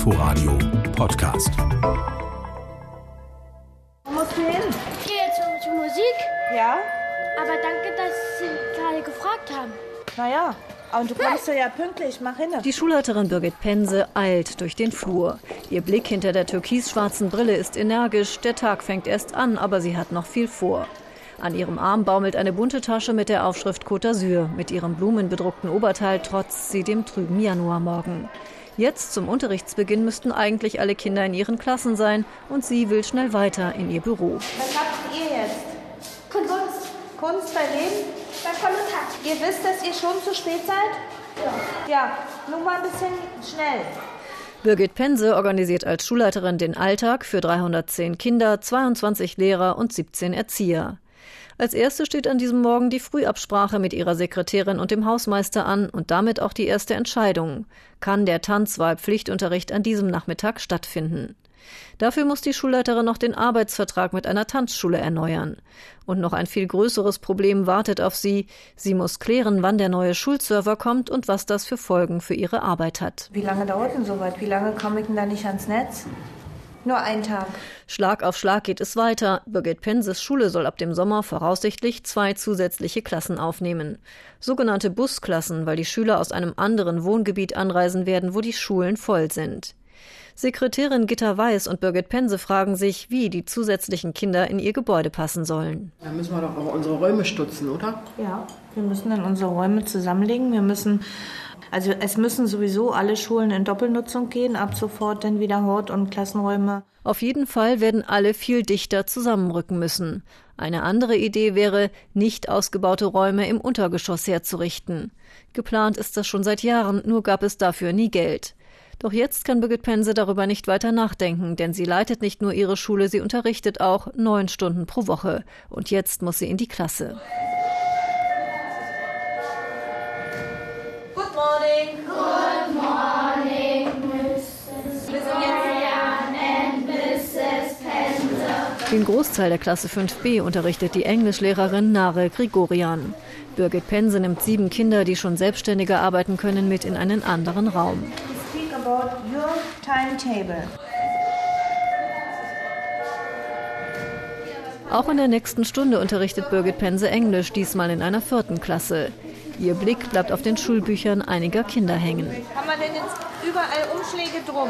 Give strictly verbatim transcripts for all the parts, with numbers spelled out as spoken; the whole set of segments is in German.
Inforadio Podcast. Wo musst du hin? Ich gehe jetzt zur Musik. Ja? Aber danke, dass Sie gerade gefragt haben. Naja, und du kommst ja pünktlich, mach hin. Die Schulleiterin Birgit Pense eilt durch den Flur. Ihr Blick hinter der türkisschwarzen Brille ist energisch. Der Tag fängt erst an, aber sie hat noch viel vor. An ihrem Arm baumelt eine bunte Tasche mit der Aufschrift Côte d'Azur. Mit ihrem blumenbedruckten Oberteil trotzt sie dem trüben Januarmorgen. Jetzt zum Unterrichtsbeginn müssten eigentlich alle Kinder in ihren Klassen sein und sie will schnell weiter in ihr Büro. Was habt ihr jetzt? Kunst. Kunst bei wem? Bei Kommissar. Ihr wisst, dass ihr schon zu spät seid? Ja. Ja, nur mal ein bisschen schnell. Birgit Pense organisiert als Schulleiterin den Alltag für dreihundertzehn Kinder, zweiundzwanzig Lehrer und siebzehn Erzieher. Als erste steht an diesem Morgen die Frühabsprache mit ihrer Sekretärin und dem Hausmeister an und damit auch die erste Entscheidung. Kann der Tanzwahlpflichtunterricht an diesem Nachmittag stattfinden? Dafür muss die Schulleiterin noch den Arbeitsvertrag mit einer Tanzschule erneuern. Und noch ein viel größeres Problem wartet auf sie. Sie muss klären, wann der neue Schulserver kommt und was das für Folgen für ihre Arbeit hat. Wie lange dauert denn soweit? Wie lange komme ich denn da nicht ans Netz? Nur ein Tag. Schlag auf Schlag geht es weiter. Birgit Penses Schule soll ab dem Sommer voraussichtlich zwei zusätzliche Klassen aufnehmen. Sogenannte Busklassen, weil die Schüler aus einem anderen Wohngebiet anreisen werden, wo die Schulen voll sind. Sekretärin Gitta Weiß und Birgit Pense fragen sich, wie die zusätzlichen Kinder in ihr Gebäude passen sollen. Da müssen wir doch auch unsere Räume stutzen, oder? Ja, wir müssen dann unsere Räume zusammenlegen. Wir müssen, also es müssen sowieso alle Schulen in Doppelnutzung gehen, ab sofort dann wieder Hort- und Klassenräume. Auf jeden Fall werden alle viel dichter zusammenrücken müssen. Eine andere Idee wäre, nicht ausgebaute Räume im Untergeschoss herzurichten. Geplant ist das schon seit Jahren, nur gab es dafür nie Geld. Doch jetzt kann Birgit Pense darüber nicht weiter nachdenken, denn sie leitet nicht nur ihre Schule, sie unterrichtet auch neun Stunden pro Woche. Und jetzt muss sie in die Klasse. Good morning. Good morning, Missus Florian and Missus Pense. Den Großteil der Klasse fünf b unterrichtet die Englischlehrerin Nare Grigorian. Birgit Pense nimmt sieben Kinder, die schon selbstständiger arbeiten können, mit in einen anderen Raum. Speak about your timetable. Auch in der nächsten Stunde unterrichtet Birgit Pense Englisch, diesmal in einer vierten Klasse. Ihr Blick bleibt auf den Schulbüchern einiger Kinder hängen. Haben wir denn jetzt überall Umschläge drum?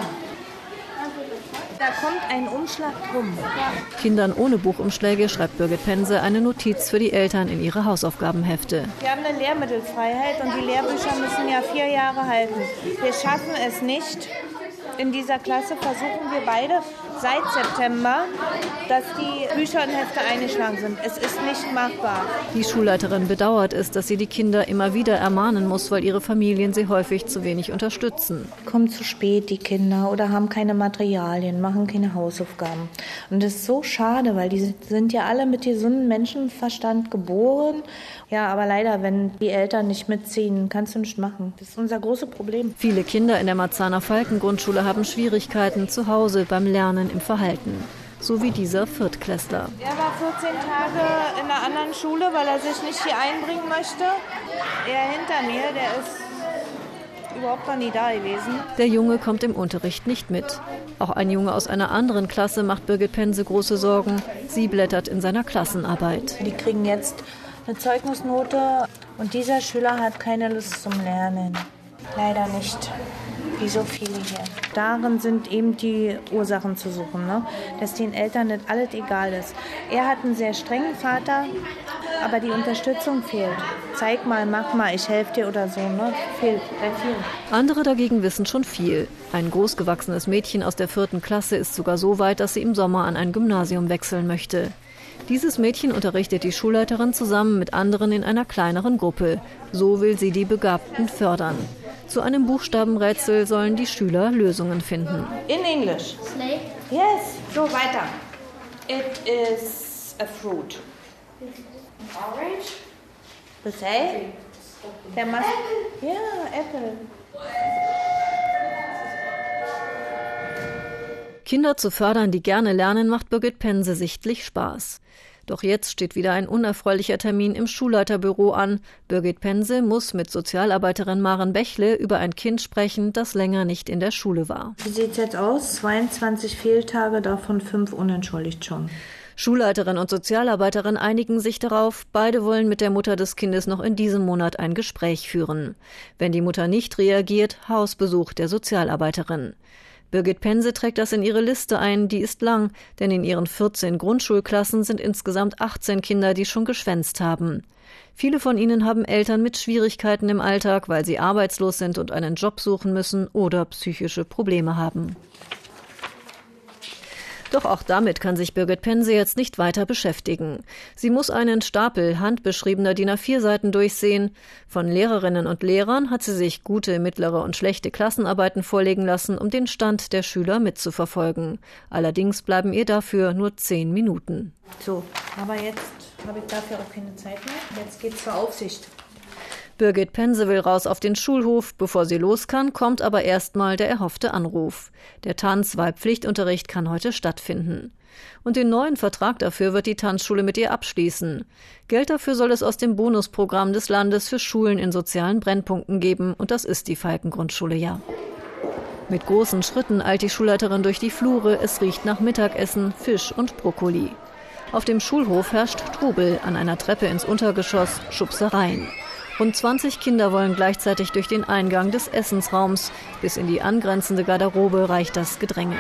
Da kommt ein Umschlag drum. Kindern ohne Buchumschläge schreibt Birgit Pense eine Notiz für die Eltern in ihre Hausaufgabenhefte. Wir haben eine Lehrmittelfreiheit und die Lehrbücher müssen ja vier Jahre halten. Wir schaffen es nicht. In dieser Klasse versuchen wir beide seit September, dass die Bücher und Hefte eingeschlagen sind. Es ist nicht machbar. Die Schulleiterin bedauert es, dass sie die Kinder immer wieder ermahnen muss, weil ihre Familien sie häufig zu wenig unterstützen. Kommen zu spät die Kinder oder haben keine Materialien, machen keine Hausaufgaben. Und das ist so schade, weil die sind ja alle mit gesundem Menschenverstand geboren. Ja, aber leider, wenn die Eltern nicht mitziehen, kannst du nicht machen. Das ist unser großes Problem. Viele Kinder in der Marzahner-Falken-Grundschule haben Schwierigkeiten zu Hause beim Lernen im Verhalten. So wie dieser Viertklässler. Er war vierzehn Tage in einer anderen Schule, weil er sich nicht hier einbringen möchte. Er hinter mir, der ist überhaupt noch nie da gewesen. Der Junge kommt im Unterricht nicht mit. Auch ein Junge aus einer anderen Klasse macht Birgit Pense große Sorgen. Sie blättert in seiner Klassenarbeit. Die kriegen jetzt eine Zeugnisnote und dieser Schüler hat keine Lust zum Lernen. Leider nicht. Wie so viele hier. Darin sind eben die Ursachen zu suchen, ne? Dass den Eltern nicht alles egal ist. Er hat einen sehr strengen Vater, aber die Unterstützung fehlt. Zeig mal, mach mal, ich helfe dir oder so, ne? Fehlt bei vielen. Andere dagegen wissen schon viel. Ein großgewachsenes Mädchen aus der vierten Klasse ist sogar so weit, dass sie im Sommer an ein Gymnasium wechseln möchte. Dieses Mädchen unterrichtet die Schulleiterin zusammen mit anderen in einer kleineren Gruppe. So will sie die Begabten fördern. Zu einem Buchstabenrätsel sollen die Schüler Lösungen finden. In English. Snake. Yes. So, weiter. It is a fruit. Orange. The say? There must... Yeah, apple. Kinder zu fördern, die gerne lernen, macht Birgit Pense sichtlich Spaß. Doch jetzt steht wieder ein unerfreulicher Termin im Schulleiterbüro an. Birgit Pense muss mit Sozialarbeiterin Maren Bächle über ein Kind sprechen, das länger nicht in der Schule war. Wie sieht es jetzt aus? zweiundzwanzig Fehltage, davon fünf unentschuldigt schon. Schulleiterin und Sozialarbeiterin einigen sich darauf, beide wollen mit der Mutter des Kindes noch in diesem Monat ein Gespräch führen. Wenn die Mutter nicht reagiert, Hausbesuch der Sozialarbeiterin. Birgit Pense trägt das in ihre Liste ein, die ist lang, denn in ihren vierzehn Grundschulklassen sind insgesamt achtzehn Kinder, die schon geschwänzt haben. Viele von ihnen haben Eltern mit Schwierigkeiten im Alltag, weil sie arbeitslos sind und einen Job suchen müssen oder psychische Probleme haben. Doch auch damit kann sich Birgit Pense jetzt nicht weiter beschäftigen. Sie muss einen Stapel handbeschriebener D I N A vier Seiten durchsehen. Von Lehrerinnen und Lehrern hat sie sich gute, mittlere und schlechte Klassenarbeiten vorlegen lassen, um den Stand der Schüler mitzuverfolgen. Allerdings bleiben ihr dafür nur zehn Minuten. So, aber jetzt habe ich dafür auch keine Zeit mehr. Jetzt geht's zur Aufsicht. Birgit Pense will raus auf den Schulhof. Bevor sie los kann, kommt aber erstmal der erhoffte Anruf. Der Tanz-Wahlpflichtunterricht kann heute stattfinden. Und den neuen Vertrag dafür wird die Tanzschule mit ihr abschließen. Geld dafür soll es aus dem Bonusprogramm des Landes für Schulen in sozialen Brennpunkten geben. Und das ist die Falken-Grundschule ja. Mit großen Schritten eilt die Schulleiterin durch die Flure. Es riecht nach Mittagessen, Fisch und Brokkoli. Auf dem Schulhof herrscht Trubel, an einer Treppe ins Untergeschoss Schubsereien. Rund zwanzig Kinder wollen gleichzeitig durch den Eingang des Essensraums. Bis in die angrenzende Garderobe reicht das Gedränge.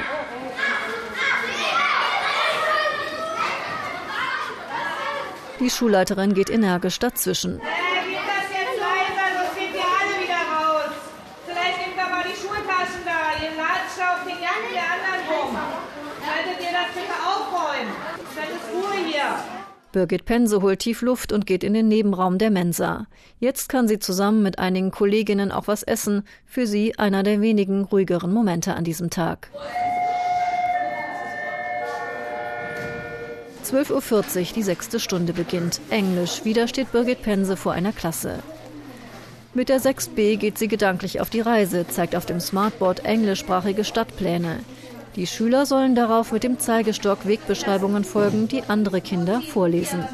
Die Schulleiterin geht energisch dazwischen. Äh, geht das jetzt leiser, sonst geht ihr alle wieder raus. Vielleicht nehmt ihr mal die Schultaschen da. Ihr latscht auf den Jacken der anderen rum. Solltet ihr das bitte aufräumen. Dann ist Ruhe hier. Birgit Pense holt tief Luft und geht in den Nebenraum der Mensa. Jetzt kann sie zusammen mit einigen Kolleginnen auch was essen. Für sie einer der wenigen ruhigeren Momente an diesem Tag. zwölf Uhr vierzig, die sechste Stunde beginnt. Englisch. Wieder steht Birgit Pense vor einer Klasse. Mit der sechs B geht sie gedanklich auf die Reise, zeigt auf dem Smartboard englischsprachige Stadtpläne. Die Schüler sollen darauf mit dem Zeigestock Wegbeschreibungen folgen, die andere Kinder vorlesen.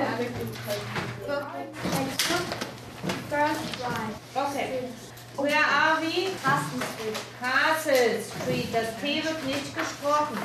Okay. Where are we? Castle Street. Das T wird nicht gesprochen.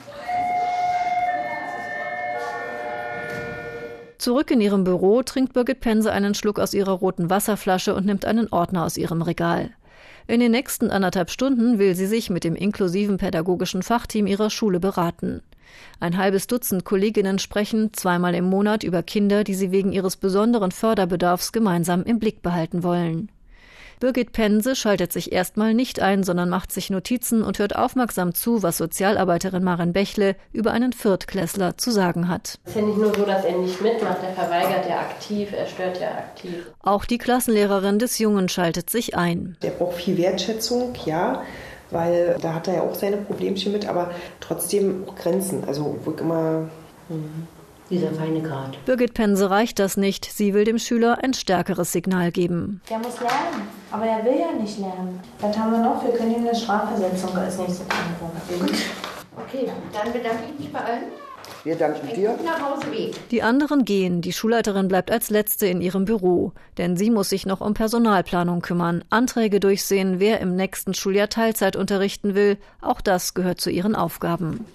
Zurück in ihrem Büro trinkt Birgit Pense einen Schluck aus ihrer roten Wasserflasche und nimmt einen Ordner aus ihrem Regal. In den nächsten anderthalb Stunden will sie sich mit dem inklusiven pädagogischen Fachteam ihrer Schule beraten. Ein halbes Dutzend Kolleginnen sprechen zweimal im Monat über Kinder, die sie wegen ihres besonderen Förderbedarfs gemeinsam im Blick behalten wollen. Birgit Pense schaltet sich erstmal nicht ein, sondern macht sich Notizen und hört aufmerksam zu, was Sozialarbeiterin Maren Bächle über einen Viertklässler zu sagen hat. Es ist ja nicht nur so, dass er nicht mitmacht, er verweigert ja aktiv, er stört ja aktiv. Auch die Klassenlehrerin des Jungen schaltet sich ein. Der braucht viel Wertschätzung, ja, weil da hat er ja auch seine Problemchen mit, aber trotzdem auch Grenzen. Also wo ich immer... Mhm. Dieser feine Grad. Birgit Pense reicht das nicht. Sie will dem Schüler ein stärkeres Signal geben. Der muss lernen, aber er will ja nicht lernen. Was haben wir noch? Wir können ihm eine Strafversetzung als nächstes anrufen. Okay, dann bedanke ich mich bei allen. Wir danken dir. Nach Hause Weg. Die anderen gehen. Die Schulleiterin bleibt als Letzte in ihrem Büro. Denn sie muss sich noch um Personalplanung kümmern, Anträge durchsehen, wer im nächsten Schuljahr Teilzeit unterrichten will. Auch das gehört zu ihren Aufgaben.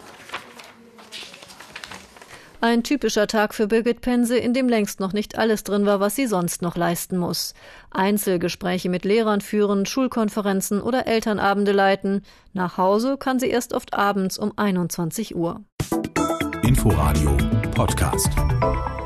Ein typischer Tag für Birgit Pense, in dem längst noch nicht alles drin war, was sie sonst noch leisten muss. Einzelgespräche mit Lehrern führen, Schulkonferenzen oder Elternabende leiten. Nach Hause kann sie erst oft abends um einundzwanzig Uhr. Inforadio Podcast.